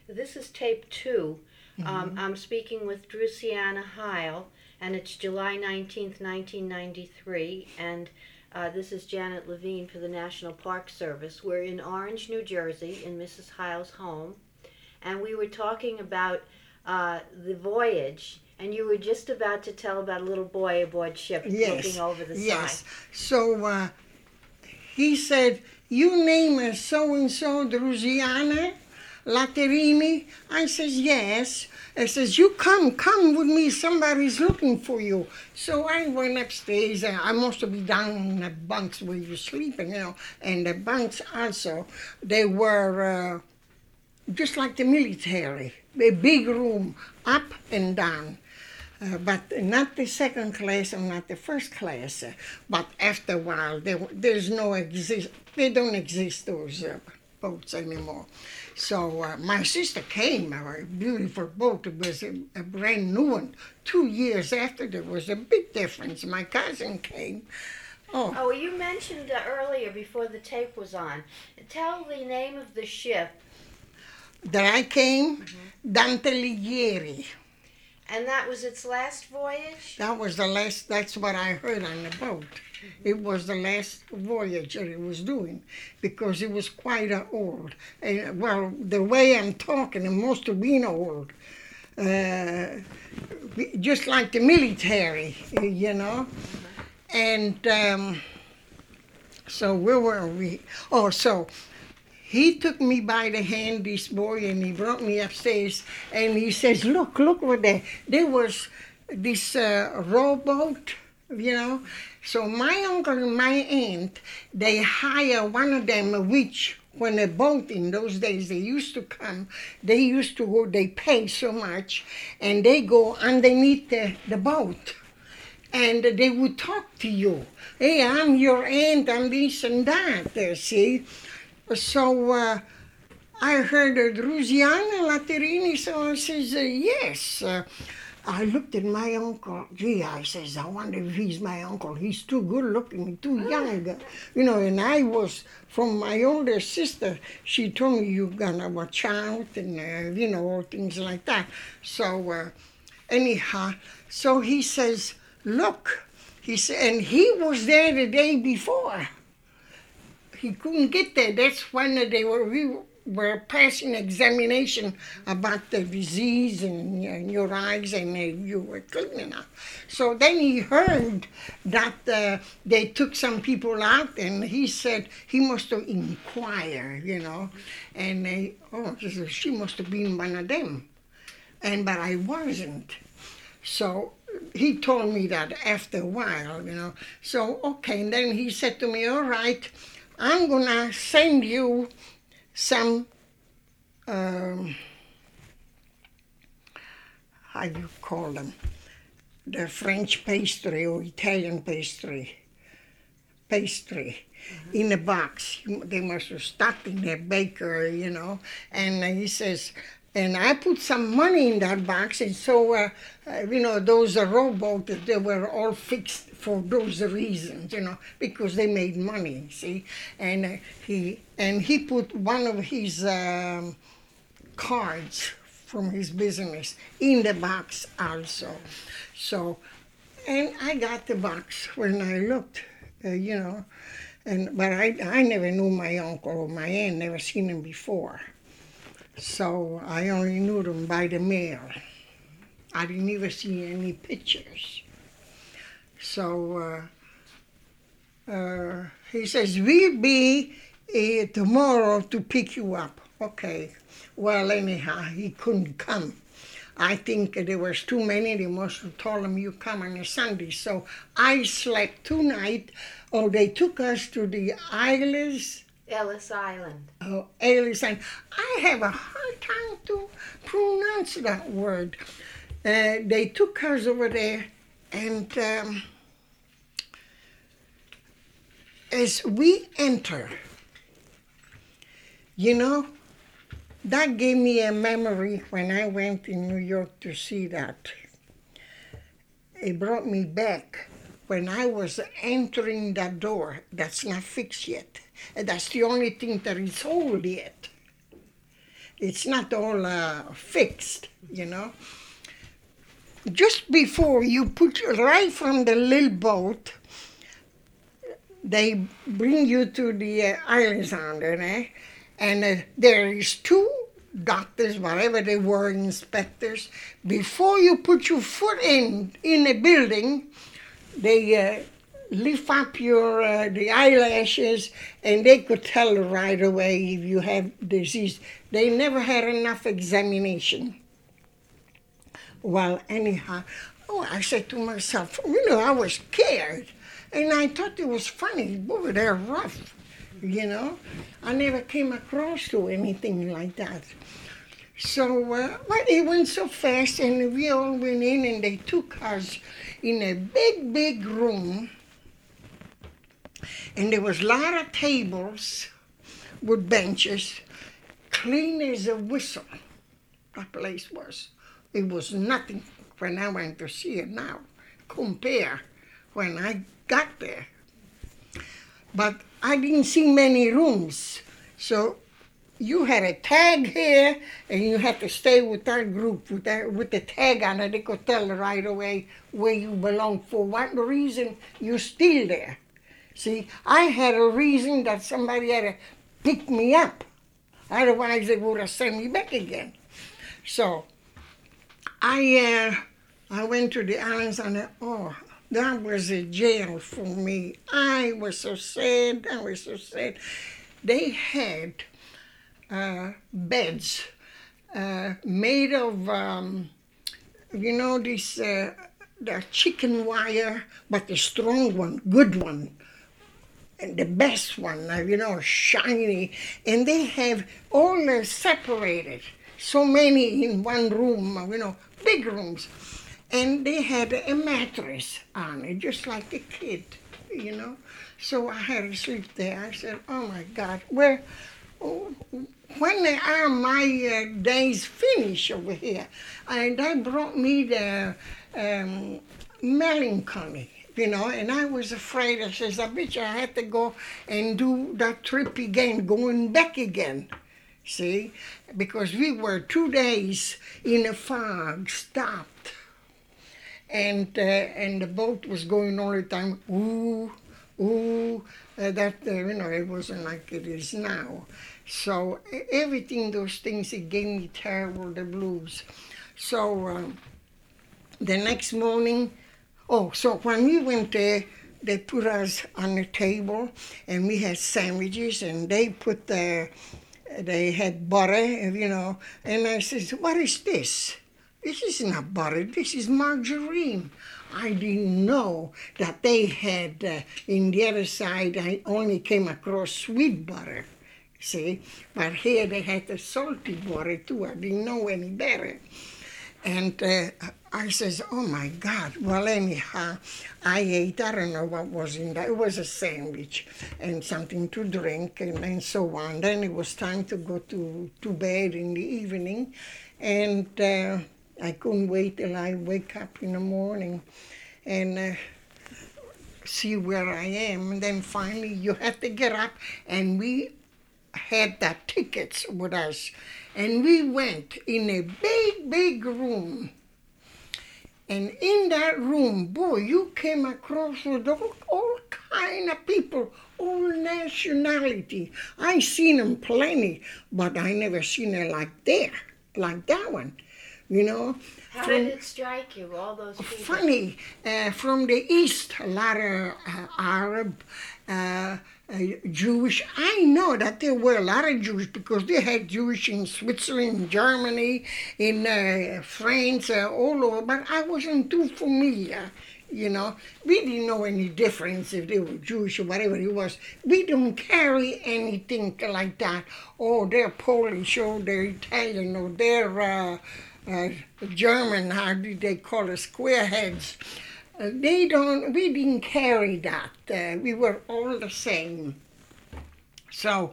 This is tape 2. I'm speaking with Drusiana Heil, and it's July 19th, 1993, and this is Janet Levine for the National Park Service. We're in Orange, New Jersey, in Mrs. Heil's home, and we were talking about the voyage, and you were just about to tell about a little boy aboard ship looking over the Yes. side. So he said, "You name is so-and-so Drusiana Laterini?" I says, "Yes." I says, "You come with me. Somebody's looking for you." So I went upstairs. I must be down in the bunks where you're sleeping, and the bunks also, they were just like the military, a big room, up and down. But not the second class or not the first class. But after a while, they don't exist, those boats anymore. So my sister came, a beautiful boat. It was a brand new one. 2 years after, there was a big difference. My cousin came. Oh, you mentioned earlier, before the tape was on, tell the name of the ship. That I came, Dante Alighieri. And that was its last voyage? That was the last, that's what I heard on the boat. It was the last voyage that it was doing, because it was quite old. Well, the way I'm talking, it must have been old. Just like the military, And so where were we? Oh, so he took me by the hand, this boy, and he brought me upstairs, and he says, look over there. There was this rowboat, So my uncle and my aunt, they hire one of them, which when a boat in those days, they used to come, they pay so much, and they go underneath the boat. And they would talk to you. Hey, I'm your aunt, I'm this and that, see? So I heard Drusiana Laterini, so I says, yes. I looked at my uncle. Gee, I says, I wonder if he's my uncle. He's too good looking, too young. And I was, from my older sister, she told me, you're gonna watch out and, things like that. So anyhow, so he says, look, he said, and he was there the day before. He couldn't get there. That's when we were passing examination about the disease in your eyes, and you were cleaning up. So then he heard that they took some people out, and he said he must have inquired, and she must have been one of them, but I wasn't. So he told me that after a while, So, okay, and then he said to me, all right, I'm going to send you some, how do you call them? The French pastry or Italian pastry in a box. They must have stopped in their baker, And he says, and I put some money in that box, and so, those rowboats, they were all fixed for those reasons, because they made money, see? And he put one of his cards from his business in the box also. So, and I got the box when I looked, but I never knew my uncle or my aunt, never seen him before. So I only knew them by the mail. I didn't even see any pictures. So he says, we'll be tomorrow to pick you up. Okay. Well, anyhow, he couldn't come. I think there was too many. They must have told him you come on a Sunday. So I slept 2 nights. Oh, they took us to the Ellis Island. Oh, Ellis Island. I have a hard time to pronounce that word. They took us over there, and as we enter, that gave me a memory when I went in New York to see that. It brought me back when I was entering that door. That's not fixed yet. And that's the only thing that is old yet. It's not all fixed, you know. Just before you put right from the little boat, they bring you to the Islands-Under, and there is two doctors, whatever they were, inspectors. Before you put your foot in a building, they lift up your the eyelashes, and they could tell right away if you have disease. They never had enough examination. Well, anyhow, I said to myself, I was scared. And I thought it was funny. Boy, they're rough, I never came across to anything like that. So, but it went so fast, and we all went in, and they took us in a big, big room. And there was a lot of tables with benches, clean as a whistle, that place was. It was nothing when I went to see it now, compare when I got there. But I didn't see many rooms. So you had a tag here, and you had to stay with that group, with the tag on it. They could tell right away where you belong, for what reason you're still there. See, I had a reason that somebody had to pick me up. Otherwise, they would have sent me back again. So I went to the islands, and that was a jail for me. I was so sad. They had beds made of, the chicken wire, but the strong one, good one, and the best one, shiny. And they have all separated, so many in one room, big rooms. And they had a mattress on it, just like a kid, So I had to sleep there. I said, oh, my God, when are my days finished over here? And that brought me the melancholy, and I was afraid. I says, I bet you I had to go and do that trip again, going back again. See, because we were 2 days in a fog, stopped. And the boat was going all the time, ooh, it wasn't like it is now. So everything, those things, it gave me terrible, the blues. So the next morning, so when we went there, they put us on the table, and we had sandwiches, and they had butter, and I said, what is this? This is not butter, this is margarine. I didn't know that they had, in the other side, I only came across sweet butter, see? But here they had the salty butter too. I didn't know any better. And I says, oh my God. Well, anyhow, I ate, I don't know what was in that. It was a sandwich and something to drink and so on. Then it was time to go to bed in the evening. And I couldn't wait till I wake up in the morning and see where I am. And then finally you had to get up, and we had that tickets with us. And we went in a big, big room. And in that room, boy, you came across with all kind of people, all nationality. I seen them plenty, but I never seen it like that one. How did it strike you, all those people? Funny, from the East, a lot of Arab, Jewish. I know that there were a lot of Jewish because they had Jewish in Switzerland, Germany, in France, all over, but I wasn't too familiar. We didn't know any difference if they were Jewish or whatever it was. We don't carry anything like that. Oh, they're Polish, or they're Italian, or they're German, how do they call it, squareheads. We didn't carry that. We were all the same. So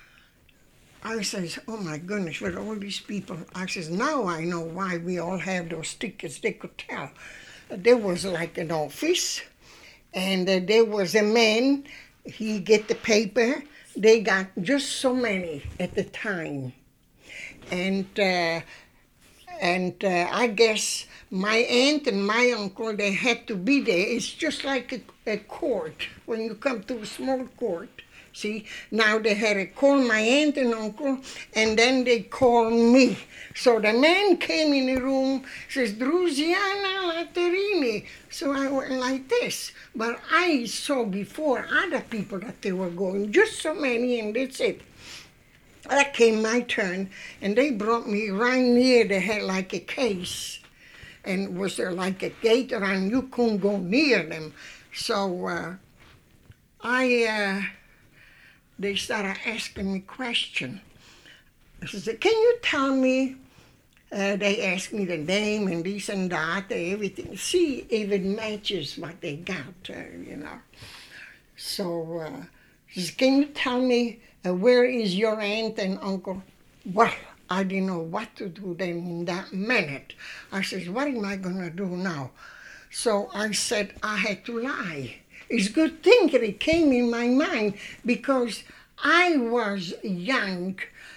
I says, oh my goodness, with all these people, I says, now I know why we all have those tickets. They could tell. There was like an office, and there was a man, he get the paper. They got just so many at the time. And I guess my aunt and my uncle, they had to be there. It's just like a court, when you come to a small court. See, now they had to call my aunt and uncle, and then they called me. So the man came in the room, says, Drusiana Laterini. So I went like this. But I saw before other people that they were going, just so many, and that's it. That came my turn, and they brought me right near. They had like a case, and was there like a gate around. You couldn't go near them. So they started asking me questions. I said, can you tell me? They asked me the name and this and that, everything. See if it matches what they got, you know. So he said, can you tell me where is your aunt and uncle? Well, I didn't know what to do then in that minute. I said, what am I going to do now? So I said I had to lie. It's a good thing that it came in my mind because I was young.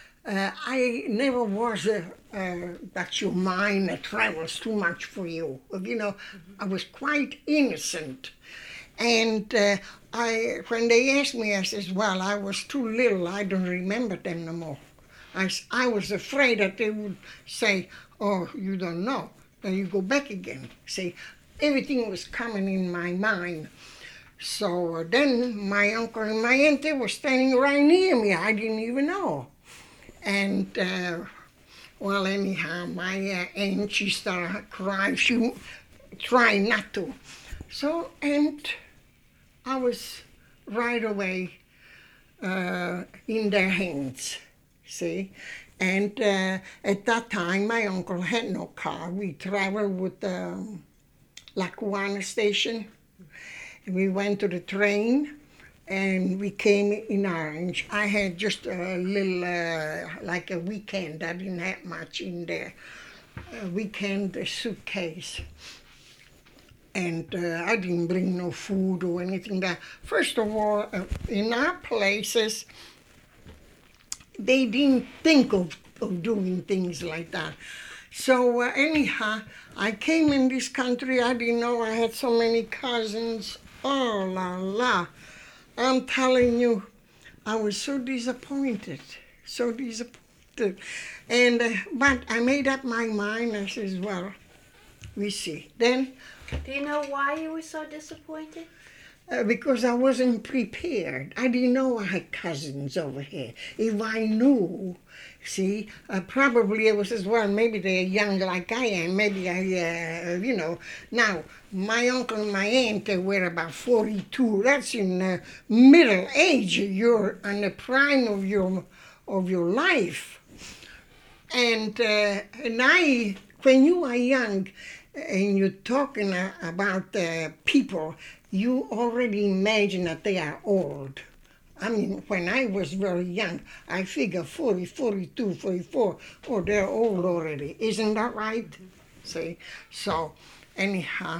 I never was that your mind travels too much for you. You know, I was quite innocent. And when they asked me, I said, well, I was too little. I don't remember them no more. I was afraid that they would say, oh, you don't know. Then you go back again. See, everything was coming in my mind. So then my uncle and my aunt, they were standing right near me. I didn't even know. And, well, anyhow, my aunt, she started crying. She tried not to. So, and I was right away in their hands, see. And at that time, my uncle had no car. We traveled with Lackawanna Station. We went to the train, and we came in Orange. I had just a little, like a weekend. I didn't have much in there. A weekend, a suitcase. And I didn't bring no food or anything there. First of all, in our places, they didn't think of doing things like that. So anyhow, I came in this country. I didn't know I had so many cousins. Oh, la, la. I'm telling you, I was so disappointed, so disappointed. And, but I made up my mind. I says, well, we see. Then. Do you know why you were so disappointed? Because I wasn't prepared. I didn't know I had cousins over here. If I knew, see, probably it was as well, maybe they're young like I am. Maybe you know. Now, my uncle and my aunt, they were about 42. That's in middle age. You're in the prime of your life. And when you are young and you're talking about people, you already imagine that they are old. I mean, when I was very young, I figure 40, 42, 44, oh, they're old already. Isn't that right? Mm-hmm. See? So, anyhow,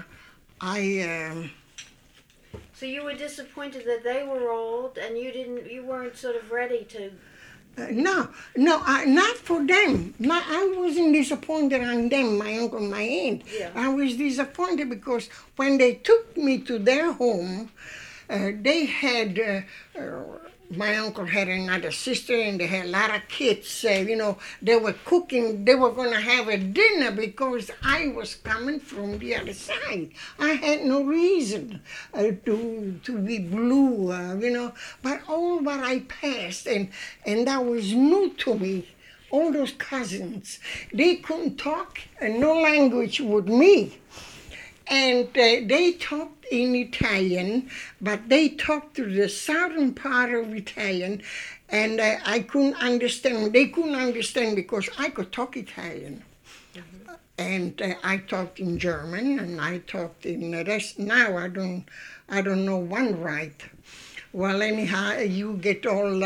So you were disappointed that they were old and you weren't sort of ready to... No, not for them. I wasn't disappointed on them, my uncle and my aunt. Yeah. I was disappointed because when they took me to their home, they had, my uncle had another sister and they had a lot of kids. You know, they were cooking, they were going to have a dinner because I was coming from the other side. I had no reason to be blue, you know. But all what I passed, and that was new to me. All those cousins, they couldn't talk no language with me. And they talked in Italian, but they talked to the southern part of Italian, and I couldn't understand. They couldn't understand because I could talk Italian. Mm-hmm. And I talked in German, and I talked in the rest. Now I don't know one right. Well, anyhow, you get all...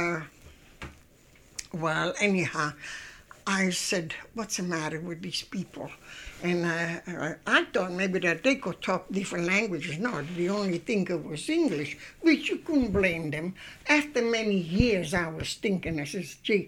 well, anyhow, I said, what's the matter with these people? And I thought maybe that they could talk different languages. No, the only thing was English, which you couldn't blame them. After many years, I was thinking, I says, gee,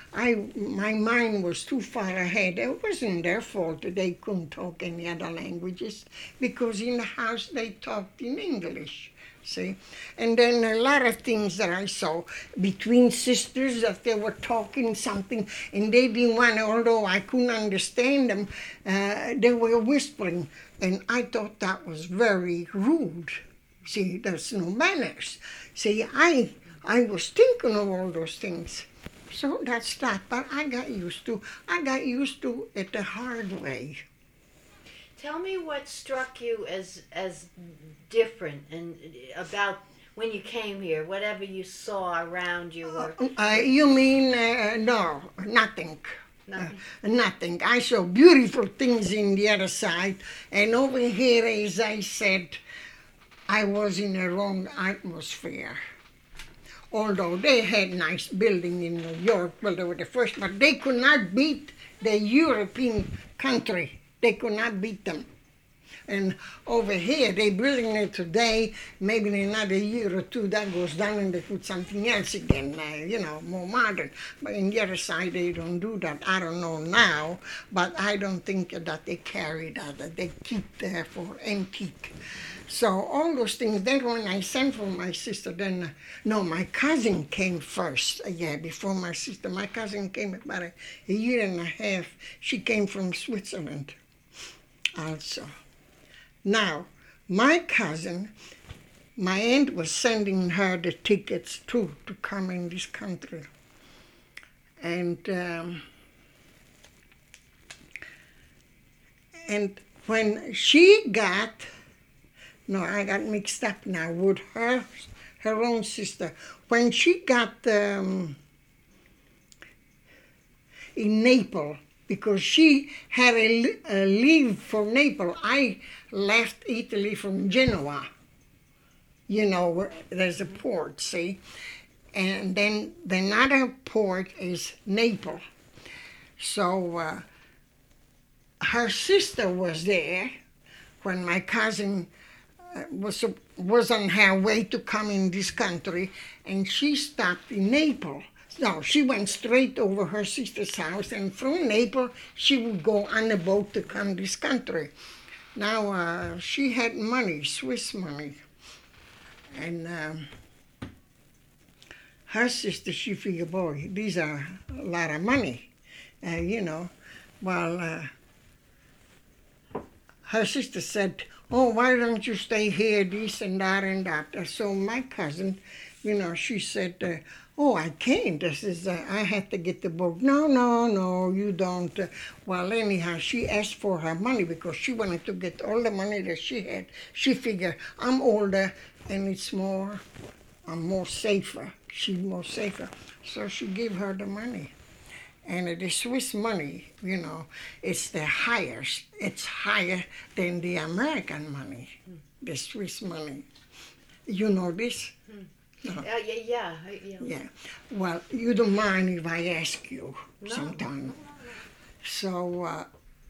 my mind was too far ahead. It wasn't their fault that they couldn't talk any other languages, because in the house they talked in English. See, and then a lot of things that I saw between sisters, that they were talking something and they didn't want to, although I couldn't understand them, they were whispering, and I thought that was very rude. See, there's no manners. See, I was thinking of all those things. So that's that, but I got used to it the hard way. Tell me what struck you as different and about when you came here, whatever you saw around you. Or You mean, no, nothing. nothing. Nothing. I saw beautiful things in the other side, and over here, as I said, I was in a wrong atmosphere. Although they had nice building in New York, well, they were the first, but they could not beat the European country. They could not beat them. And over here, they're building it today. Maybe in another year or two, that goes down and they put something else again, more modern. But in the other side, they don't do that. I don't know now, but I don't think that they carry that they keep there for antique. So all those things. Then when I sent for my sister, my cousin came first. Before my sister. My cousin came about a year and a half. She came from Switzerland also. Now, my cousin, my aunt was sending her the tickets too to come in this country. And when she got, I got mixed up now with her own sister. When she got in Naples, because she had a leave for Naples. I left Italy from Genoa. Where there's a port, see? And then the other port is Naples. So her sister was there when my cousin was on her way to come in this country, and she stopped in Naples. No, she went straight over her sister's house, and from Naples, she would go on a boat to come this country. Now, she had money, Swiss money. And her sister, she figured, boy, these are a lot of money, Well, her sister said, oh, why don't you stay here, this and that and that. So my cousin, she said, oh, I can't. I had to get the boat. No, you don't. Well, anyhow, she asked for her money because she wanted to get all the money that she had. She figured, I'm older and I'm more safer. She's more safer. So she gave her the money. And the Swiss money, it's the highest. It's higher than the American money, the Swiss money. You know this? No. Yeah. Well, you don't mind if I ask you sometime. So,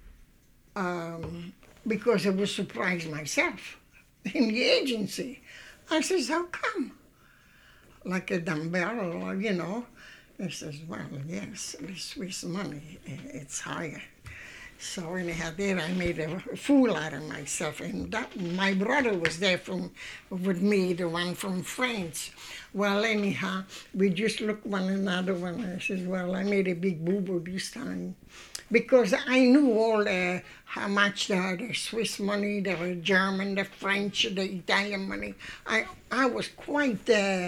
because I was surprised myself in the agency. I says, how come? Like a dumbbell, He says, well, yes, the Swiss money, it's higher. So anyhow, there I made a fool out of myself. And my brother was there with me, the one from France. Well, anyhow, we just looked one another and I said, well, I made a big boo-boo this time. Because I knew how much the Swiss money, the German, the French, the Italian money. I was quite,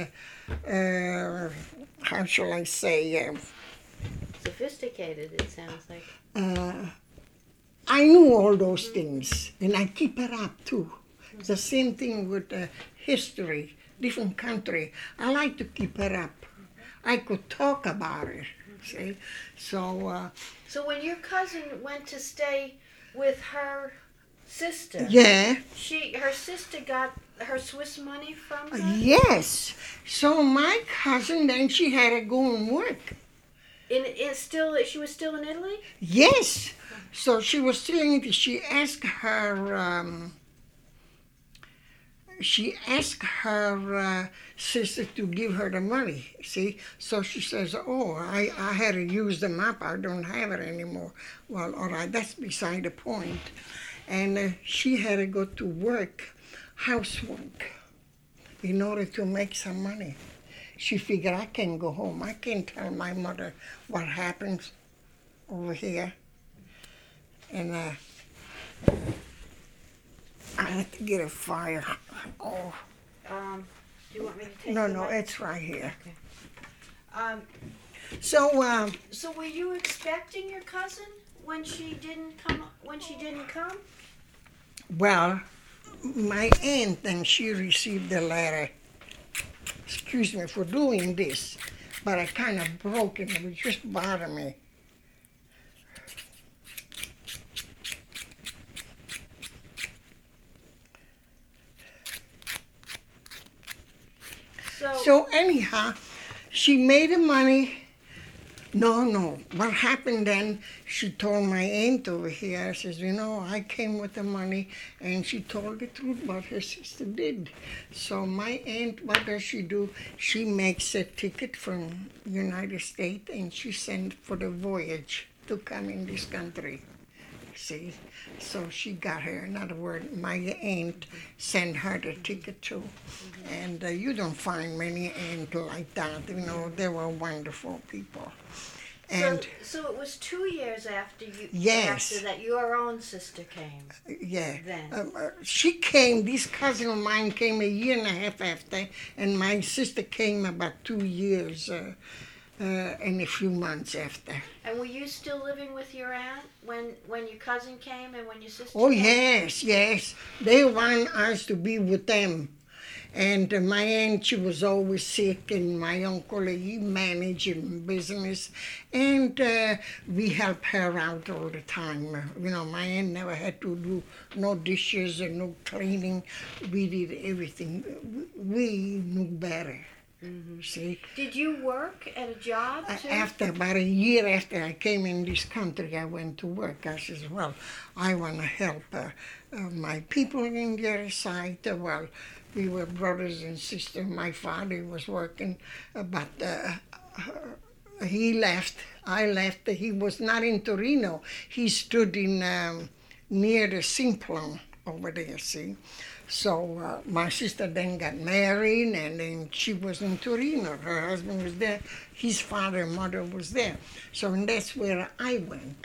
how shall I say? Sophisticated, it sounds like. I knew all those things, and I keep it up too. It's the same thing with history, different country. I like to keep it up. I could talk about it, see? So when your cousin went to stay with her sister, her sister got her Swiss money from her? Yes. So my cousin, then she had to go and work. She was still in Italy? Yes. So she was still in Italy. She asked her, she asked her sister to give her the money, see? So she says, oh, I had to use them up. I don't have it anymore. Well, all right, that's beside the point. And she had to go to work, housework, in order to make some money. She figured, I can go home. I can tell my mother what happens over here. And I had to get a fire. Oh. Do you want me to take No, the no, mic? it's right here. Okay. So, So were you expecting your cousin when she didn't come? well, my aunt, and she received the letter. Excuse me for doing this, but I kind of broke it. It would just bother me. So anyhow, she made the money. No. What happened then, she told my aunt over here, says, I came with the money, and she told the truth what her sister did. So my aunt, what does she do? She makes a ticket from United States, and she sent for the voyage to come in this country. See? So she got her. In other words, my aunt sent her the ticket too. And you don't find many aunts like that. They were wonderful people. And so it was 2 years after you. Yes. After that, your own sister came. yeah, Then. She came. This cousin of mine came a year and a half after, and my sister came about 2 years and a few months after. And were you still living with your aunt when your cousin came and when your sister Oh, came? yes. They want us to be with them. And my aunt, she was always sick, and my uncle, he managed business, and we helped her out all the time. My aunt never had to do no dishes and no cleaning. We did everything. We knew better. Mm-hmm. See? Did you work at a job too? After about a year after I came in this country, I went to work. I said, well, I want to help my people in the other side. Well, we were brothers and sisters. My father was working, but he left. I left. He was not in Torino. He stood in near the Simplon over there, see? So my sister then got married, and then she was in Torino. Her husband was there. His father and mother was there. So and that's where I went.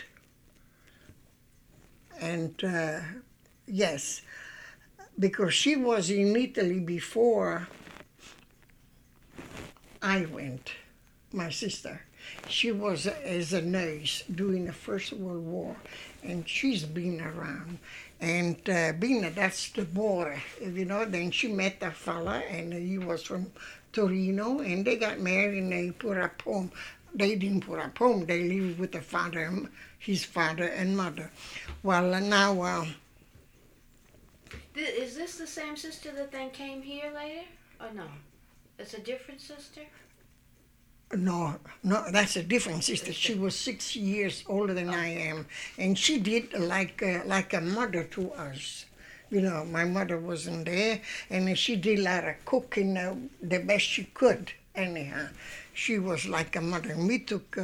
And yes, because she was in Italy before I went, my sister. She was as a nurse during the First World War, and she's been around. And that's the border, Then she met a fella, and he was from Torino, and they got married, and they put up home. They didn't put up home. They lived with his father and mother. Well, now... Is this the same sister that then came here later? Or no? It's a different sister? No, that's a different sister. She was 6 years older than I am, and she did like a mother to us. My mother wasn't there, and she did a lot of cooking the best she could. Anyhow, she was like a mother, and we took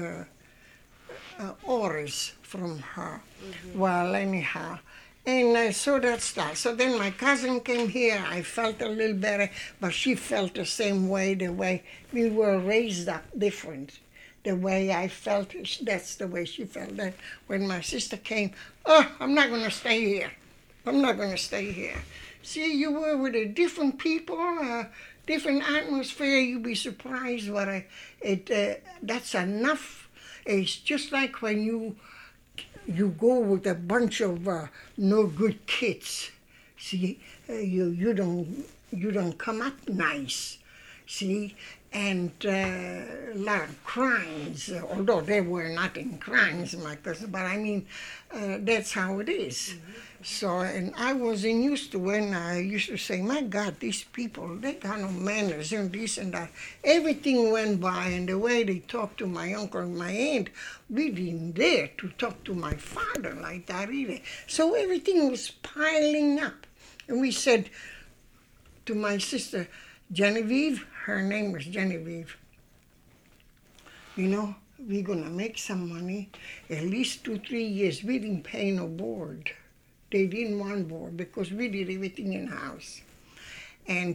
orders from her. Mm-hmm. Well, anyhow. And so that's that. So then my cousin came here. I felt a little better, but she felt the same way, the way we were raised up different. The way I felt, that's the way she felt. That when my sister came, I'm not going to stay here. I'm not going to stay here. See, you were with a different people, different atmosphere. You'd be surprised what that's enough. It's just like when you go with a bunch of no good kids. See, you don't come up nice. See, and a lot of crimes. Although there were nothing crimes, my cousin, but I mean, that's how it is. Mm-hmm. So, and I wasn't used to it, and I used to say, my God, these people, they got no manners and this and that. Everything went by, and the way they talked to my uncle and my aunt, we didn't dare to talk to my father like that either. So everything was piling up. And we said to my sister Genevieve. Her name was Genevieve. You know, we're going to make some money. At least 2-3 years, we didn't pay no board. They didn't want board because we did everything in house. And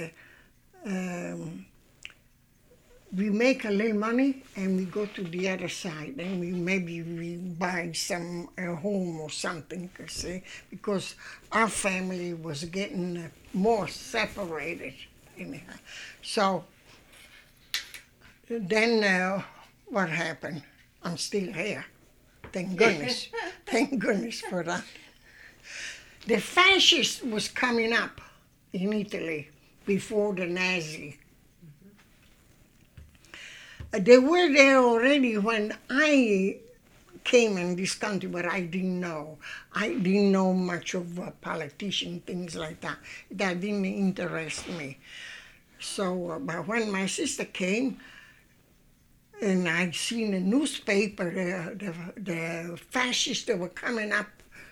we make a little money and we go to the other side and we buy some home or something, see, because our family was getting more separated. Anyhow. So then what happened? I'm still here. Thank goodness. Thank goodness for that. The fascists was coming up in Italy before the Nazi. They were there already when I came in this country, but I didn't know. I didn't know much of politician, things like that. That didn't interest me. So, but when my sister came, and I'd seen a newspaper, the fascists that were coming up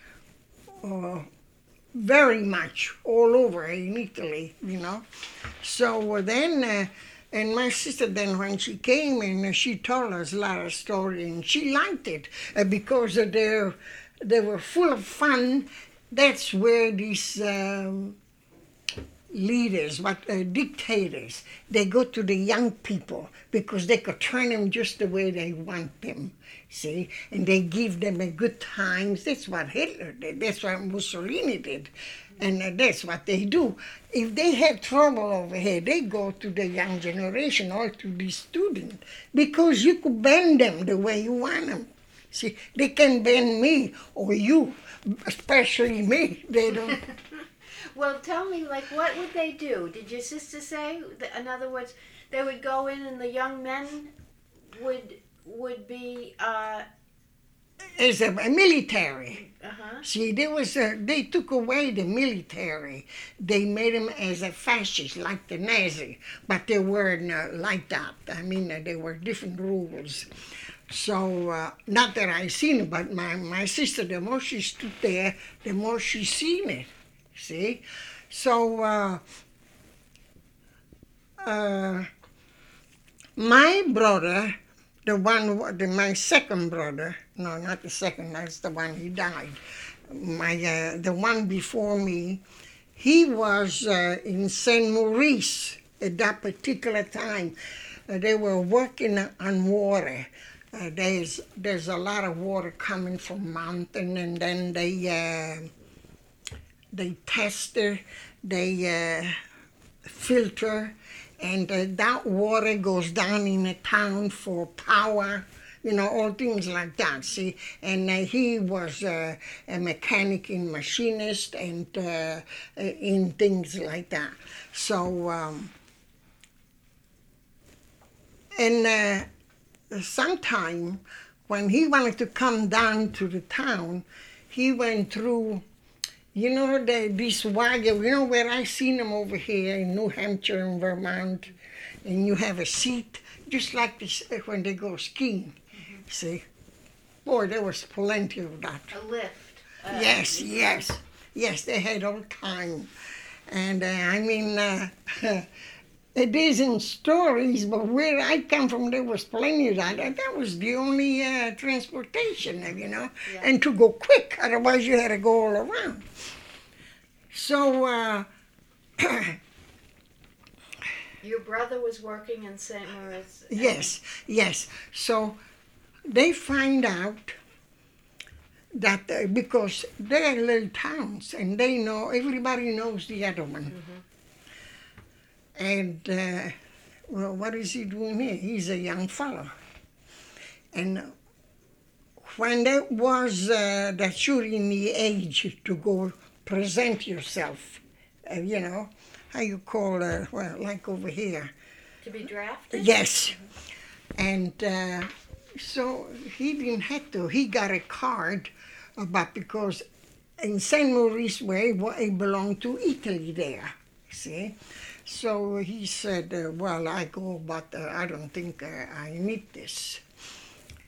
very much all over in Italy, you know. So then, and my sister then when she came and she told us a lot of stories and she liked it because they were full of fun. That's where these leaders, dictators, they go to the young people because they could turn them just the way they want them, see? And they give them a good times. That's what Hitler did. That's what Mussolini did. And that's what they do. If they have trouble over here, they go to the young generation or to the student because you could bend them the way you want them. See, they can bend me or you, especially me. They don't. Well, tell me, like, what would they do? Did your sister say? In other words, they would go in and the young men would be... As a military. Uh-huh. See, they took away the military. They made them as a fascist, like the Nazi. But they weren't like that. I mean, there were different rules. So, not that I seen it, but my sister, the more she stood there, the more she seen it. See? So, my brother, my second brother, no, not the second, that's the one he died. The one before me, he was in St. Maurice at that particular time. They were working on water. There's a lot of water coming from mountain, and then they test it, they filter, and that water goes down in a town for power, you know, all things like that, see. And he was a mechanic and machinist and in things like that. So, sometime when he wanted to come down to the town, he went through, you know, this wagon, you know where I seen them over here in New Hampshire and Vermont, and you have a seat, just like this when they go skiing, see? Boy, there was plenty of that. A lift. Yes, they had all time. And I mean, it isn't stories, but where I come from, there was plenty of that. That was the only transportation, you know, and to go quick, otherwise you had to go all around. So, your brother was working in St. Maurice? Yes. So they find out that because they're little towns and they know, everybody knows the other one. Mm-hmm. And, well, what is he doing here? He's a young fellow. And when there was that you're in the age to go present yourself, you know, how you call, well, like over here. To be drafted? Yes. And so he didn't have to. He got a card, but because in St. Maurice Way, it belonged to Italy there, see? So he said, well, I go, but I don't think I need this.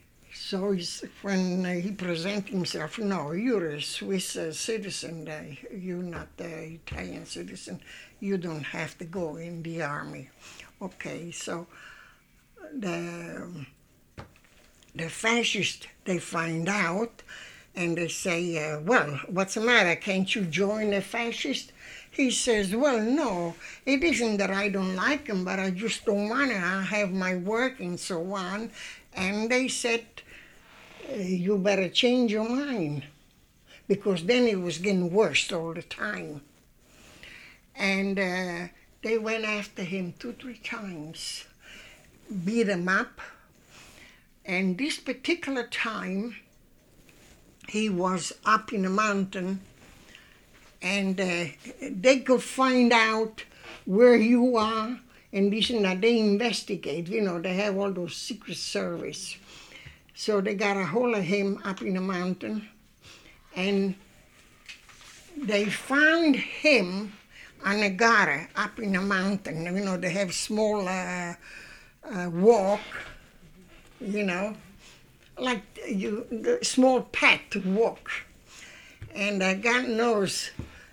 So when he presents himself, no, you're a Swiss citizen, you're not an Italian citizen. You don't have to go in the army. Okay, so the fascists, they find out, and they say, well, what's the matter? Can't you join the fascists? He says, well, no, it isn't that I don't like them, but I just don't want to. I have my work and so on. And they said, you better change your mind, because then it was getting worse all the time. And they went after him 2-3 times, beat him up. And this particular time, he was up in the mountain, and they could find out where you are, and this and that. They investigate, you know, they have all those secret service. So they got a hold of him up in the mountain, and they found him on a gutter up in the mountain. You know, they have small walk, you know, like the small path to walk. And God knows,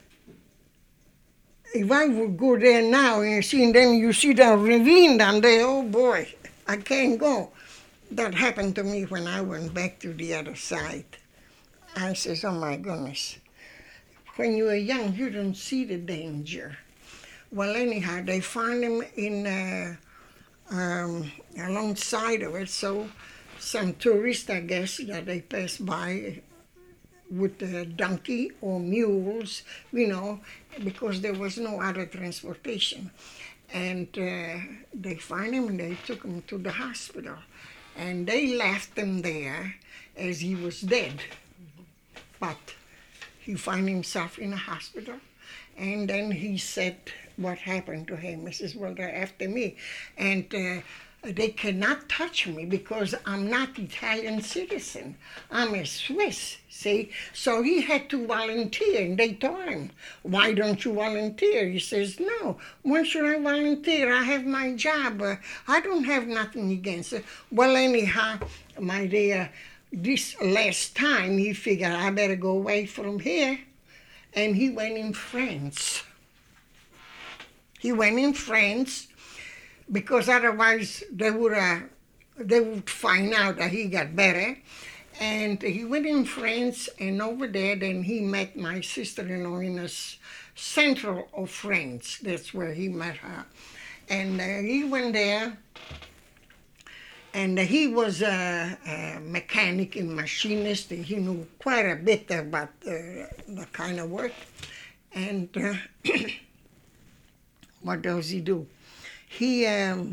if I would go there now and see them, you see the ravine down there, oh boy, I can't go. That happened to me when I went back to the other side. I says, oh my goodness. When you were young, you don't see the danger. Well, anyhow, they found him in alongside of it, so some tourists, I guess, that they pass by with a donkey or mules, you know, because there was no other transportation. And they found him and they took him to the hospital. And they left him there as he was dead. But he found himself in a hospital. And then he said what happened to him. He says, well, they're after me. And they cannot touch me because I'm not Italian citizen. I'm a Swiss, see? So he had to volunteer, and they told him, why don't you volunteer? He says, no, why should I volunteer? I have my job. I don't have nothing against it. Well, anyhow, my dear, this last time he figured I better go away from here, and he went in France. He went in France, because otherwise they would find out that he got better. And he went in France, and over there then he met my sister-in-law in the central of France. That's where he met her. And he went there, and he was a mechanic and machinist. He knew quite a bit about the kind of work. And what does he do? He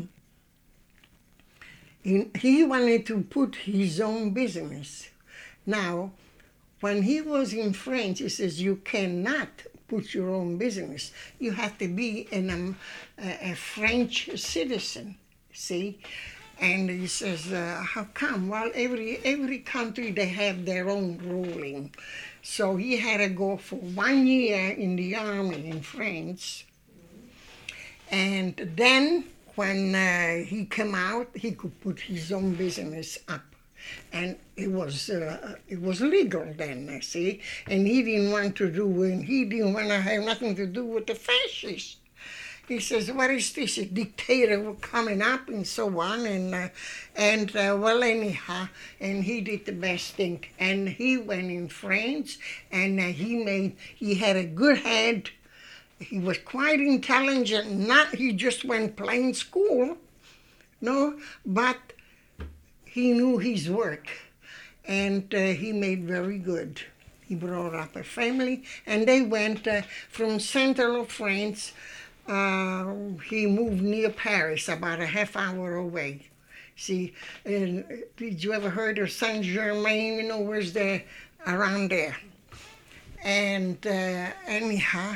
wanted to put his own business. Now, when he was in France, he says, you cannot put your own business. You have to be a French citizen, see? And he says, how come? Well, every country, they have their own ruling. So he had to go for 1 year in the army in France. And then when he came out, he could put his own business up. And it was legal then, see? And he didn't want to have nothing to do with the fascists. He says, what is this? A dictator coming up and so on. And well, anyhow, and he did the best thing. And he went in France, and he had a good head. He was quite intelligent. He just went plain school, no, but he knew his work, and he made very good. He brought up a family, and they went from central France. He moved near Paris, about a half hour away. See, did you ever heard of Saint-Germain? You know, where's there? Around there. And anyhow.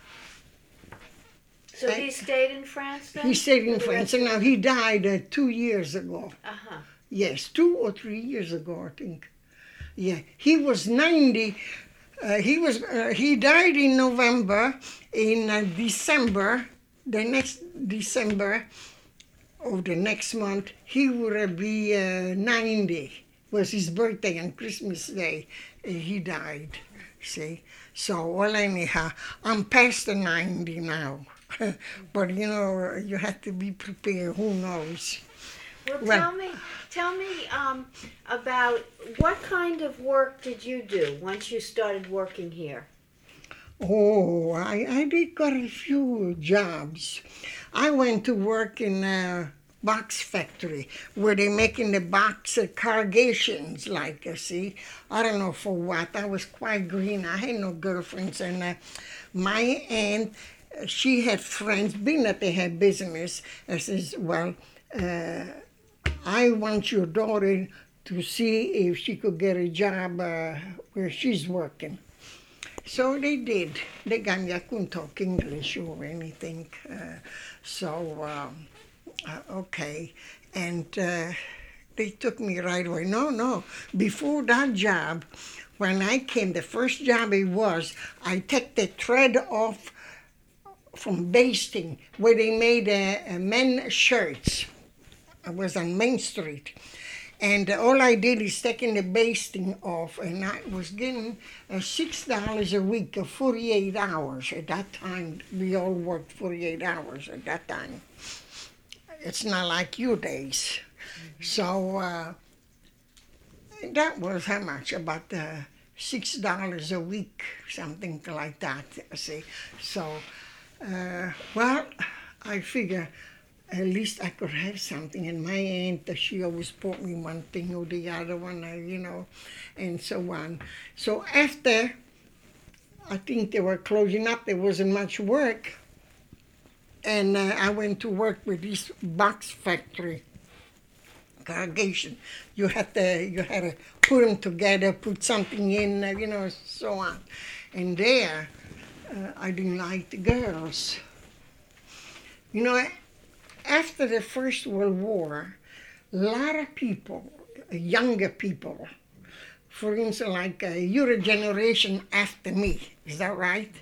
So he stayed in France then? He stayed in France, and now he died 2 years ago. Uh-huh. Yes, 2 or 3 years ago, I think. Yeah, he was 90. He died in November. In December, the next December of the next month, he would be 90. was his birthday on Christmas Day. He died, see. So, well, anyhow, I'm past the 90 now. But, you know, you have to be prepared. Who knows? Well, tell me about what kind of work did you do once you started working here? Oh, I did quite a few jobs. I went to work in a box factory where they're making the box corrugations, like, you see. I don't know for what. I was quite green. I had no girlfriends. And my aunt, she had friends, being that they had business. I says, well, I want your daughter to see if she could get a job where she's working. So they did. They got me. I couldn't talk English or anything. Okay. And they took me right away. No. Before that job, when I came, the first job it was, I took the thread off from basting where they made men's shirts. I was on Main Street. And all I did is taking the basting off, and I was getting $6 a week, 48 hours. At that time, we all worked 48 hours at that time. It's not like you days. Mm-hmm. So that was how much? About $6 a week, something like that. See, so well, I figure at least I could have something. And my aunt, she always bought me one thing or the other one, you know, and so on. So after, I think they were closing up, there wasn't much work. And I went to work with this box factory, corrugation. You had to put them together, put something in, you know, so on. And there, I didn't like the girls. You know, after the First World War, a lot of people, younger people, for instance, like your generation after me, is that right?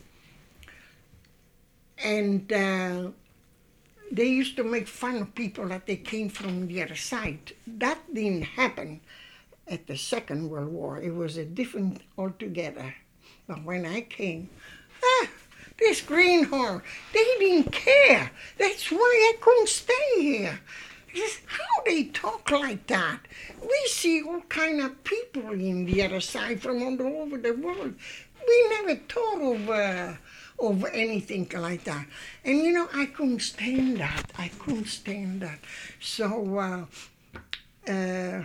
And they used to make fun of people that they came from the other side. That didn't happen at the Second World War. It was a different altogether. But when I came, this greenhorn, they didn't care. That's why I couldn't stay here. Just how they talk like that? We see all kind of people in the other side from all over the world. We never thought of anything like that. And you know, I couldn't stand that. So then,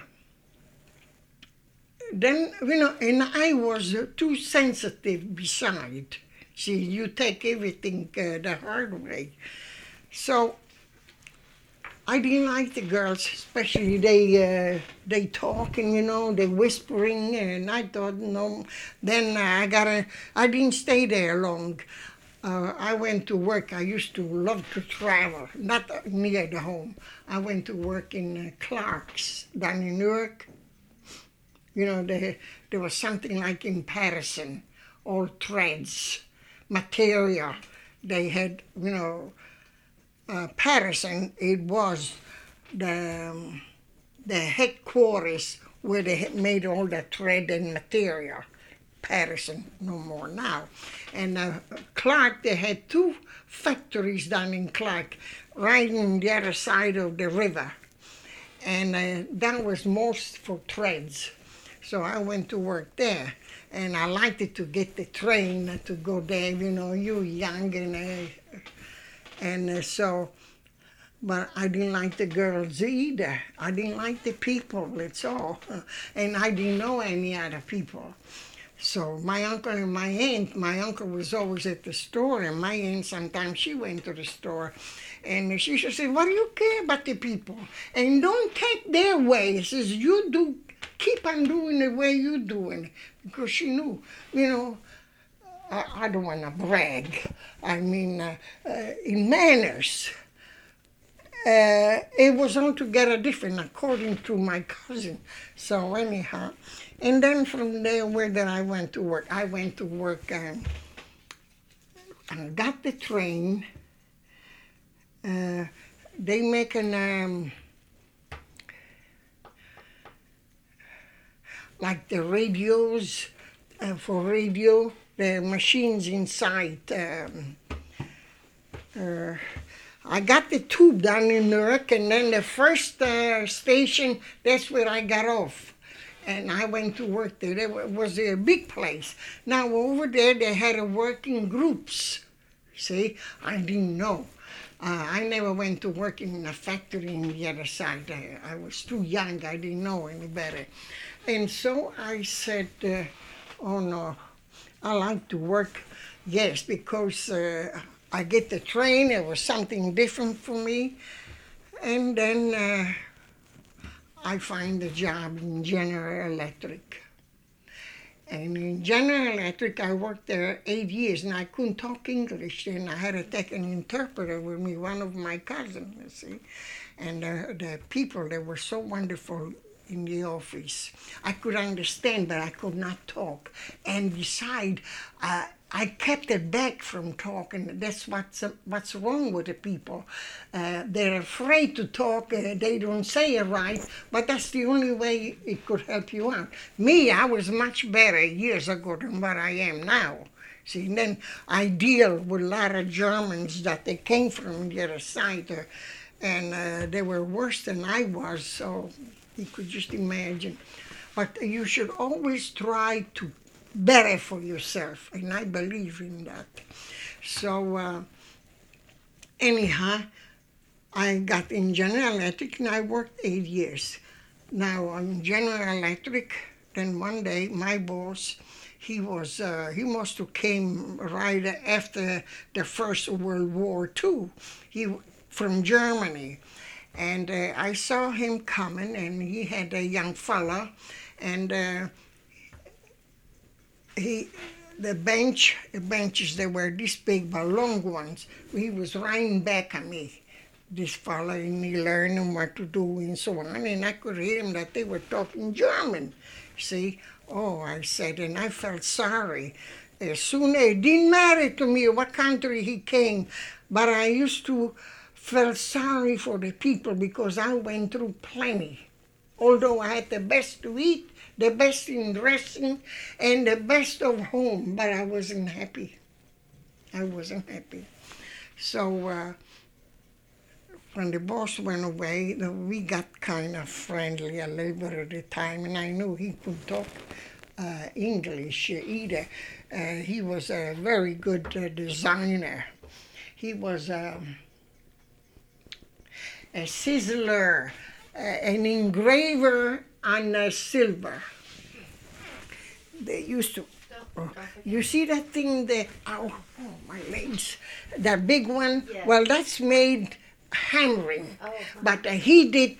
you know, and I was too sensitive beside. See, you take everything the hard way. So I didn't like the girls, especially they talking, you know, they whispering, and I thought, no. Then I didn't stay there long. I went to work. I used to love to travel, not near the home. I went to work in Clark's down in Newark. You know, there was something like in Patterson, all threads, material. They had, you know, Patterson, it was the headquarters where they had made all the thread and material. Patterson, no more now. And Clark, they had two factories down in Clark, right on the other side of the river. And that was most for threads. So I went to work there. And I liked it to get the train to go there, you know, you young and so, but I didn't like the girls either. I didn't like the people, that's all. And I didn't know any other people. So my uncle and my uncle was always at the store, and my aunt sometimes she went to the store. And she just said, what do you care about the people? And don't take their way. She says, you do, keep on doing the way you're doing. Because she knew, you know, I don't want to brag. I mean, in manners, it was altogether different according to my cousin. So anyhow, and then from there, where did I went to work? I went to work and got the train. They make like the radios for radio, the machines inside. I got the tube down in Newark, and then the first station, that's where I got off. And I went to work there. It was a big place. Now, over there, they had working groups. See, I didn't know. I never went to work in a factory in the other side. I was too young. I didn't know any better. And so I said, oh, no, I like to work, yes, because I get the train. It was something different for me. And then I find a job in General Electric. And in General Electric, I worked there 8 years, and I couldn't talk English. And I had to take an interpreter with me, one of my cousins, you see. And the people, they were so wonderful in the office. I could understand, but I could not talk. And besides, I kept it back from talking. That's what's wrong with the people. They're afraid to talk. They don't say it right, but that's the only way it could help you out. Me, I was much better years ago than what I am now. See, and then I deal with a lot of Germans that they came from the other side, and they were worse than I was, so you could just imagine. But you should always try to better for yourself, and I believe in that. So anyhow, I got in General Electric, and I worked 8 years. Now on General Electric, then one day my boss, he must have came right after the First World War II. He from Germany, and I saw him coming, and he had a young fella, and the benches, they were this big, but long ones. He was riding back at me, this fella, and he learning what to do and so on. And I could hear him that they were talking German. See? Oh, I said, and I felt sorry. As soon as it didn't matter to me what country he came, but I used to feel sorry for the people because I went through plenty. Although I had the best to eat, the best in dressing, and the best of home, but I wasn't happy. I wasn't happy. So when the boss went away, we got kind of friendly a little bit at the time, and I knew he couldn't talk English either. He was a very good designer. He was a sizzler, an engraver on silver. They used to, you see that thing there, oh, my legs, that big one? Yeah. Well, that's made hammering, but he did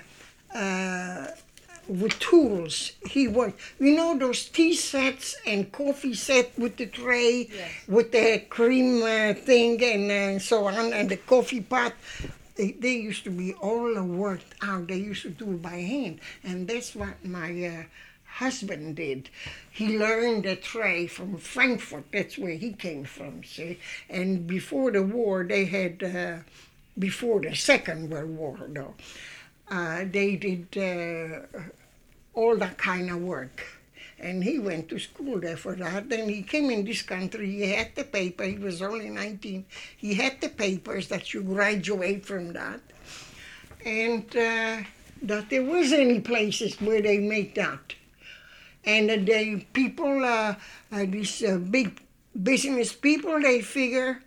with tools. He worked, you know those tea sets and coffee set with the tray, yes, with the cream thing and so on, and the coffee pot. They used to be all worked out. They used to do it by hand. And that's what my husband did. He learned the tray from Frankfurt. That's where he came from, see. And before the war, they had, before the Second World War, though, they did all that kind of work. And he went to school there for that. Then he came in this country. He had the paper. He was only 19. He had the papers that you graduate from that. And that there was any places where they made that. And the people, these big business people, they figure,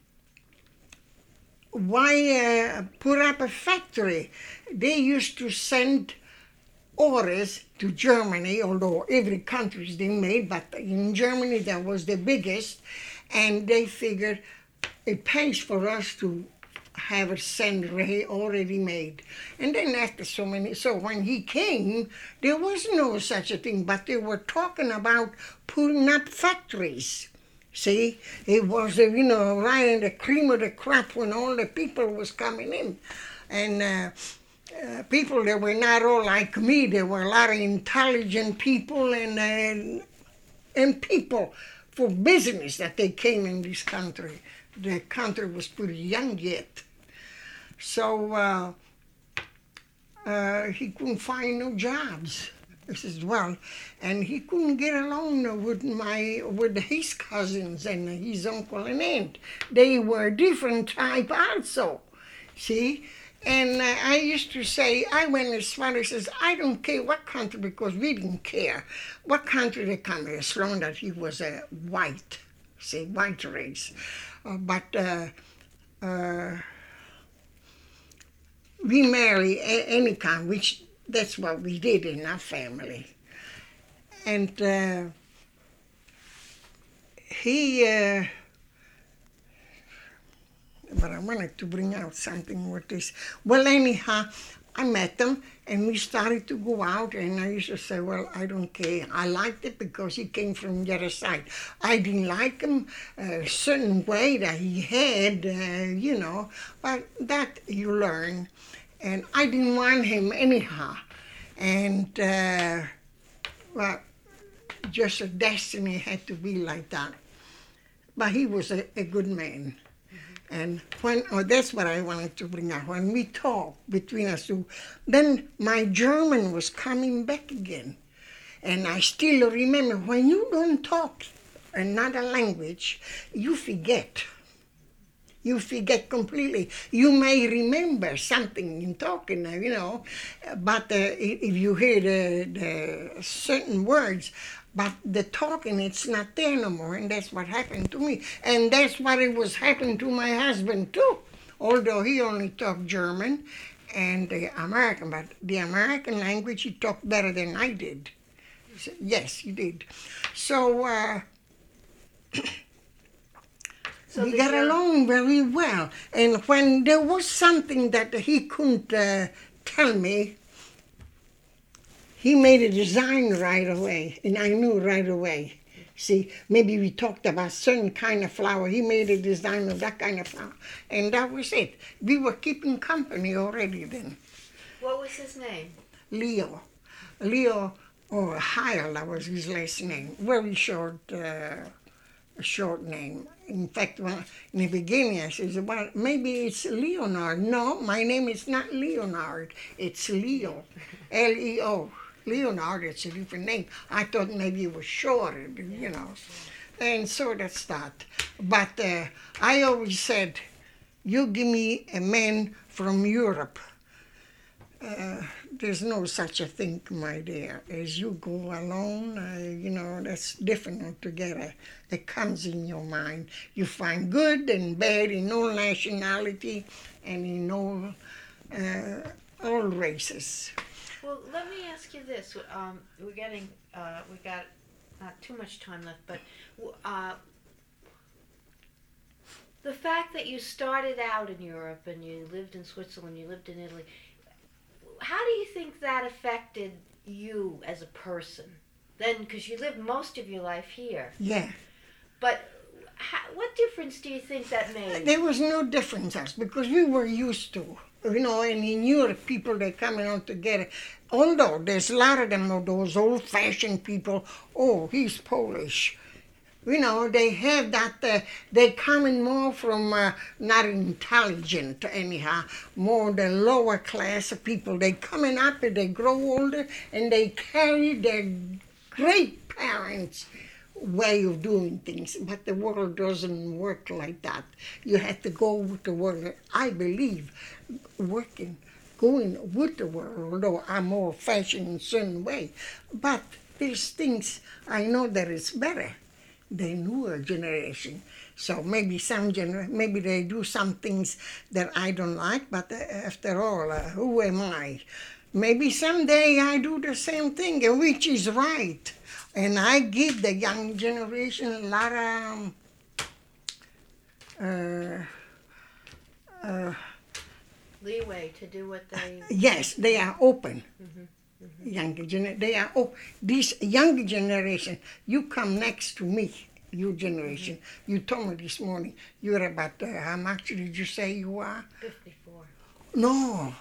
why put up a factory? They used to send orders to Germany, although every country they made, but in Germany that was the biggest, and they figured it pays for us to have it sent already made. And then after so when he came, there was no such a thing, but they were talking about putting up factories. See, it was, right in the cream of the crop when all the people was coming in. And people that were not all like me. There were a lot of intelligent people and people for business that they came in this country. The country was pretty young yet. So he couldn't find no jobs. I says, well, and he couldn't get along with his cousins and his uncle and aunt. They were different type also, see? And I used to say, I went as far as says, I don't care what country, because we didn't care what country they come from, as long as he was a white, say, white race. But we marry any kind, which that's what we did in our family. And but I wanted to bring out something with this. Well, anyhow, I met him and we started to go out, and I used to say, well, I don't care. I liked it because he came from the other side. I didn't like him a certain way that he had, but that you learn. And I didn't want him anyhow. And, well, just a destiny had to be like that. But he was a good man. And that's what I wanted to bring out. When we talked between us two, then my German was coming back again. And I still remember, when you don't talk another language, you forget. You forget completely. You may remember something in talking, but if you hear the certain words, but the talking, it's not there no more, and that's what happened to me. And that's what it was happening to my husband too, although he only talked German and the American, but the American language he talked better than I did. So, yes, he did. So, we got along very well. And when there was something that he couldn't tell me, he made a design right away, and I knew right away. See, maybe we talked about certain kind of flower. He made a design of that kind of flower, and that was it. We were keeping company already then. What was his name? Leo Heil, that was his last name. Very short name. In fact, in the beginning I said, well, maybe it's Leonard. No, my name is not Leonard. It's Leo, Leo. Leonard, it's a different name. I thought maybe it was shorter, And so that's that. But I always said, you give me a man from Europe. There's no such a thing, my dear. As you go along, that's different altogether. It comes in your mind. You find good and bad in all nationality and in all races. Well, let me ask you this. We got not too much time left, but the fact that you started out in Europe and you lived in Switzerland, you lived in Italy, how do you think that affected you as a person? Then, because you lived most of your life here. Yeah. But what difference do you think that made? There was no difference, because we were used to. And in Europe, people, they're coming out together. Although there's a lot of them, those old-fashioned people, oh, he's Polish. They have that, they're coming more from, not intelligent anyhow, more the lower class of people. They're coming up and they grow older and they carry their great parents' way of doing things. But the world doesn't work like that. You have to go with the world. I believe going with the world, although I'm old-fashioned in a certain way. But there's things I know that it's better. The newer generation. So maybe maybe they do some things that I don't like, but after all, who am I? Maybe someday I do the same thing, which is right. And I give the young generation a lot of leeway to do what they... Yes, they are open. Mm-hmm. They are this younger generation. You come next to me, your generation. Mm-hmm. You told me this morning you're about how much did you say you are? 54. No,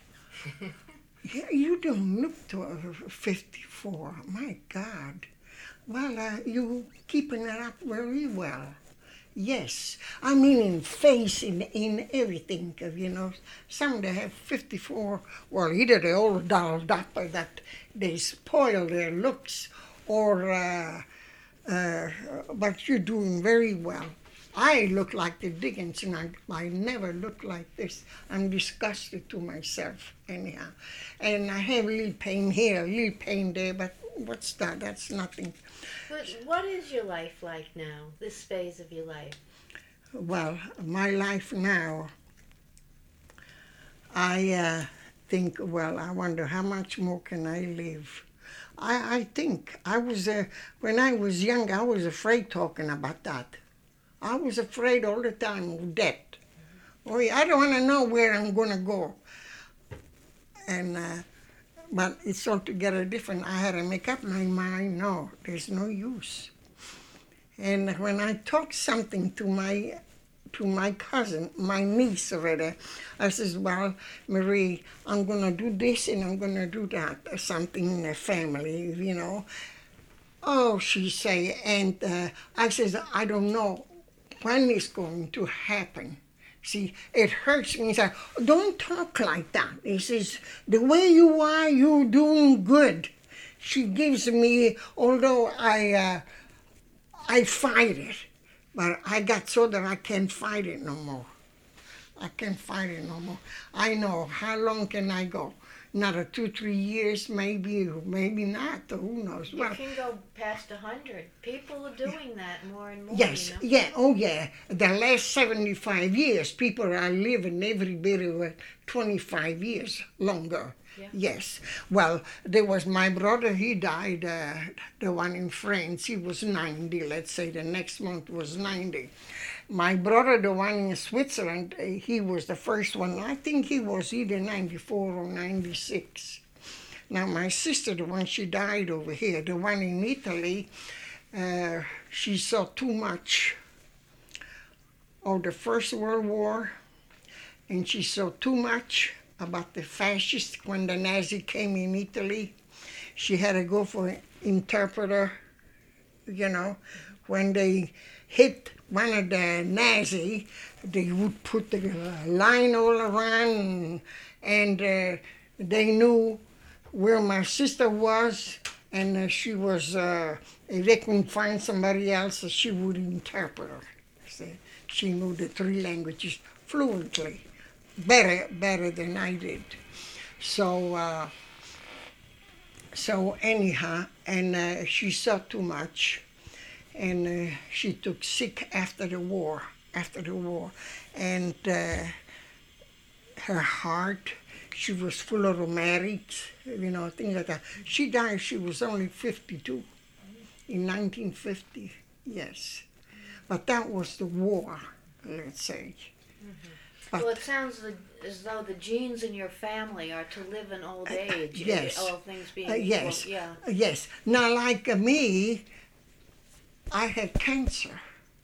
you don't look to 54. My God. Well, you keeping it up very well. Yes, I mean in face, in everything, Some they have 54, well, either they're all dolled up or that they spoil their looks, or, but you're doing very well. I look like the Dickens, and I never look like this. I'm disgusted to myself, anyhow. And I have a little pain here, a little pain there, but what's that? That's nothing. But what is your life like now, this phase of your life? Well, my life now, I think, well, I wonder how much more can I live? I think when I was young, I was afraid talking about that. I was afraid all the time of death. Oh, yeah, I don't want to know where I'm going to go. And but it's altogether different. I had to make up my mind. No, there's no use. And when I talk something to my cousin, my niece already, I says, well, Marie, I'm going to do this and I'm going to do that, or something in the family, Oh, she say, and I says, I don't know when it's going to happen. See, it hurts me. He said, don't talk like that. He says, the way you are, you're doing good. She gives me, although I fight it, but I got so that I can't fight it no more. I can't fight it no more. I know, how long can I go? Another 2-3 years, maybe not. Who knows? You can go past 100. People are doing that more and more. Yes, yeah, oh yeah. The last 75 years, people are living every bit of 25 years longer. Yeah. Yes. Well, there was my brother, he died, the one in France, he was 90, let's say the next month was 90. My brother, the one in Switzerland, he was the first one. I think he was either 94 or 96. Now, my sister, the one she died over here, the one in Italy, she saw too much of the First World War, and she saw too much about the fascists when the Nazi came in Italy. She had to go for an interpreter, when they hit one of the Nazi, they would put the line all around, and they knew where my sister was, and she was, if they couldn't find somebody else, she would interpret her. See? She knew the 3 languages fluently, better than I did. So anyhow, and she saw too much. And she took sick after the war, and her heart, she was full of rheumatics, things like that. She died, she was only 52 in 1950, yes. But that was the war, let's say. Mm-hmm. Well, it sounds as though the genes in your family are to live in old age. Yes. All things being yes. equal. Yeah. Yes. Now, like me, I had cancer.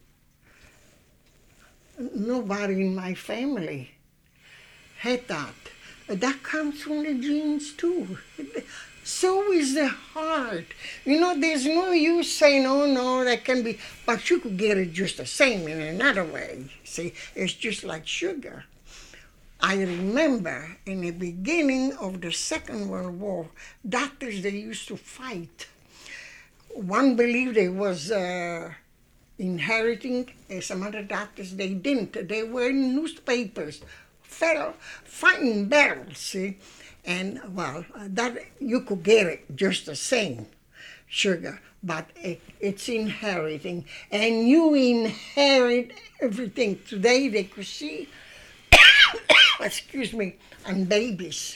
Nobody in my family had that. That comes from the genes too. So is the heart. There's no use saying, oh no, that can be, but you could get it just the same in another way. See, it's just like sugar. I remember in the beginning of the Second World War, doctors, they used to fight. One believed they was inheriting, some other doctors, they didn't. They were in newspapers, fighting battles, see? And, well, that you could get it just the same, sugar, but it's inheriting. And you inherit everything. Today they could see, excuse me, on babies.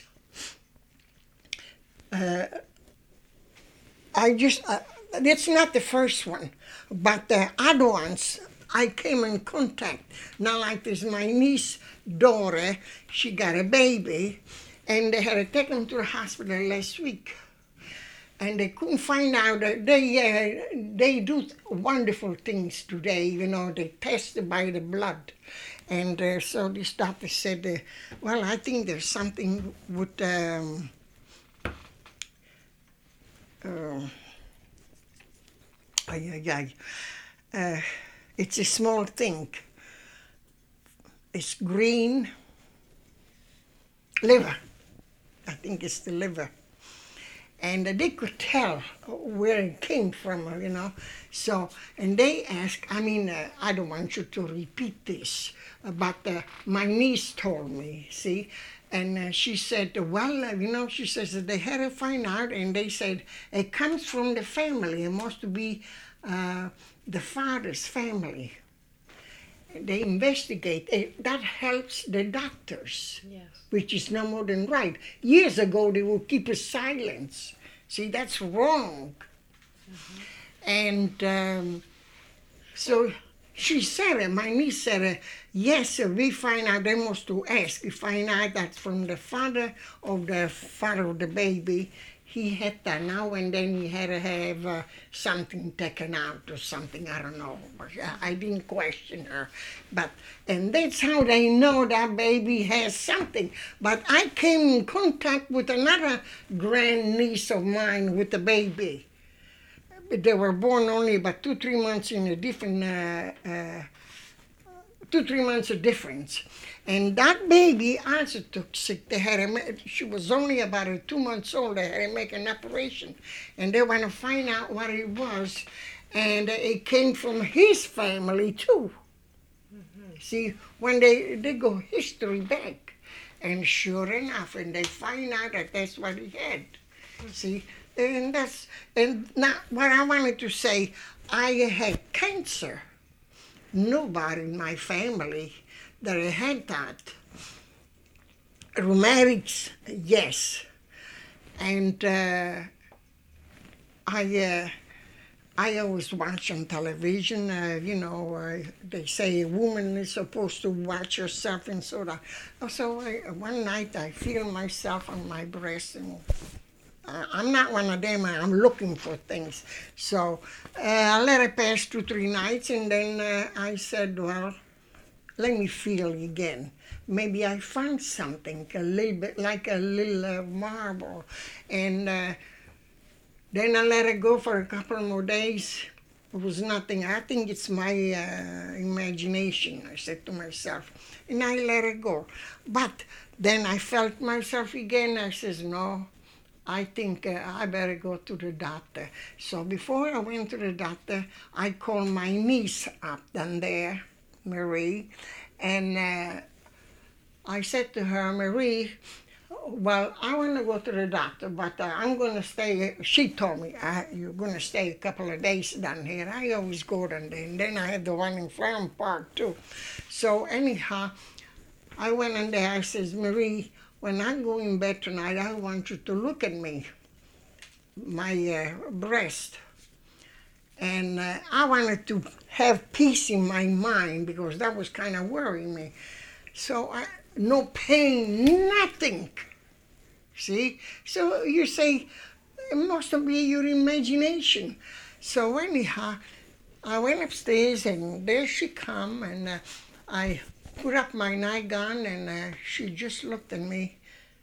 It's not the first one, but the other ones I came in contact. Now, like this, my niece, daughter, she got a baby, and they had to take him to the hospital last week. And they couldn't find out. They do wonderful things today, they test by the blood. And so this doctor said, well, I think there's something with... It's a small thing. It's green. Liver. I think it's the liver. And they could tell where it came from, you know. So, and they asked, I don't want you to repeat this, but my niece told me, see. And she said, well, she says that they had to find out, and they said, it comes from the family. It must be the father's family. They investigate. That helps the doctors, Yes. which is no more than right. Years ago, they would keep a silence. See, that's wrong. And so she said it, my niece said it, yes, we find out, they must to ask, we find out that from the father of the baby, he had that now and then he had to have something taken out or something, I don't know. I didn't question her. And that's how they know that baby has something. But I came in contact with another grandniece of mine with the baby. They were born only about 2-3 months in a different, 2-3 months of difference. And that baby also took sick. She was only about 2 months old. They had to make an operation. And they want to find out what it was. And it came from his family too. See, when they go history back. And sure enough, and they find out that that's what he had. See, and now what I wanted to say, I had cancer. Nobody in my family that had that. Rheumatics, yes. And I always watch on television, they say a woman is supposed to watch herself and so that. So one night I feel myself on my breast, and I'm not one of them, I'm looking for things. So I let it pass 2-3 nights, and then I said, well, let me feel again. Maybe I found something, a little bit like a little marble. And then I let it go for a couple more days. It was nothing. I think it's my imagination, I said to myself. And I let it go. But then I felt myself again. I says, no, I think I better go to the doctor. So before I went to the doctor, I called my niece up down there, Marie, and I said to her, Marie, well, I want to go to the doctor, but I'm going to stay. She told me, you're going to stay a couple of days down here. I always go down there, and then I have the one in Farm Park, too. So anyhow, I went in there. I says, Marie, when I go in bed tonight, I want you to look at me, my breast. And I wanted to have peace in my mind because that was kind of worrying me. So no pain, nothing. See? So you say, it must be your imagination. So anyhow, I went upstairs and there she come, and I put up my nightgown, and she just looked at me.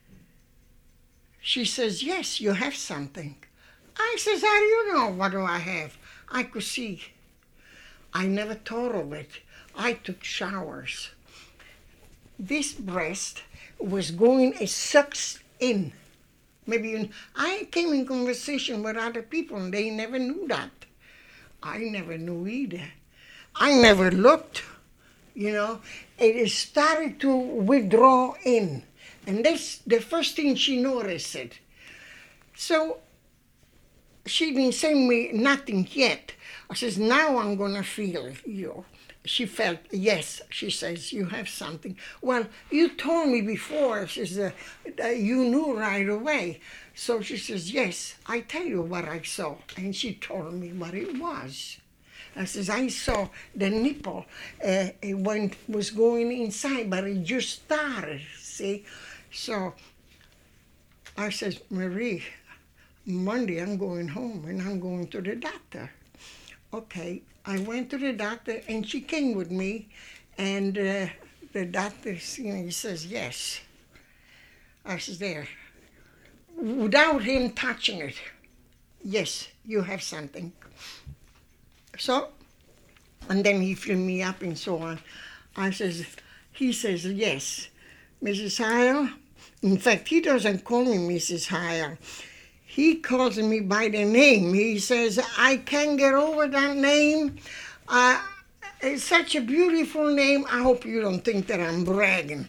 She says, yes, you have something. I says, how do you know? What do I have? I could see. I never thought of it. I took showers. This breast was going, it sucks in. I came in conversation with other people and they never knew that. I never knew either. I never looked, It started to withdraw in. And that's the first thing she noticed it. So she didn't say me nothing yet. I says, now I'm going to feel you. She felt, yes, she says, you have something. Well, you told me before, she says, you knew right away. So she says, yes, I tell you what I saw. And she told me what it was. I says, I saw the nipple, it was going inside, but it just started, see? So I says, Marie, Monday I'm going home and I'm going to the doctor. Okay, I went to the doctor and she came with me, and the doctor, he says, yes. I says, there. Without him touching it, yes, you have something. So And then he filled me up and so on. He says, yes, Mrs. Heil. In fact, he doesn't call me Mrs. Heil. He calls me by the name. He says, I can't get over that name. It's such a beautiful name. I hope you don't think that I'm bragging.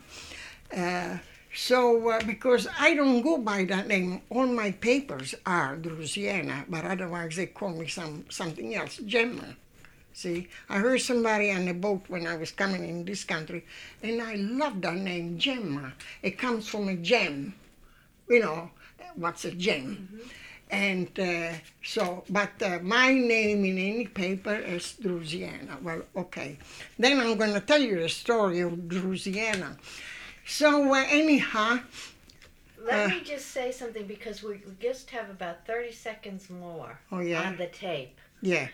Because I don't go by that name. All my papers are Drusiana, but otherwise they call me something else, Gemma. See, I heard somebody on the boat when I was coming in this country, and I love that name, Gemma. It comes from a gem. You know, what's a gem? Mm-hmm. And my name in any paper is Drusiana. Well, okay. Then I'm going to tell you the story of Drusiana. So anyhow... Let me just say something, because we just have about 30 seconds more on the tape. Yeah.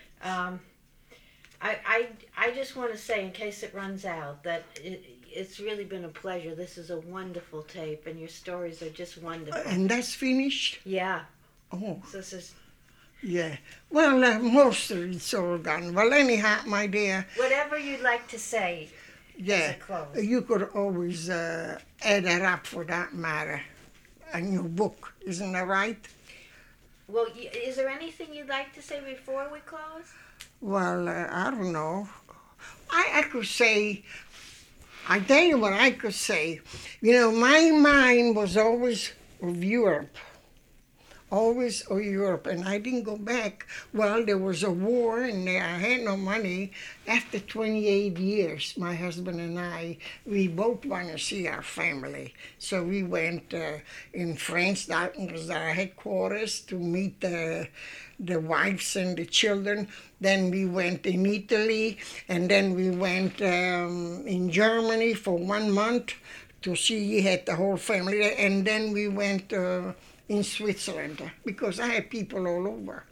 I just want to say, in case it runs out, that it's really been a pleasure. This is a wonderful tape, and your stories are just wonderful. And that's finished? Yeah. Oh. So this is... Yeah. Well, most of it's all gone. Well, anyhow, my dear... Whatever you'd like to say as a close. You could always add it up for that matter. A new book, isn't that right? Well, is there anything you'd like to say before we close? Well, I don't know. I could say, I tell you what I could say. You know, my mind was always of Europe. Always of Europe, and I didn't go back. Well, there was a war, and I had no money. After 28 years, my husband and I, we both want to see our family. So we went in France, that was our headquarters, to meet the wives and the children. Then we went in Italy, and then we went in Germany for 1 month to see the whole family, and then we went in Switzerland, because I had people all over.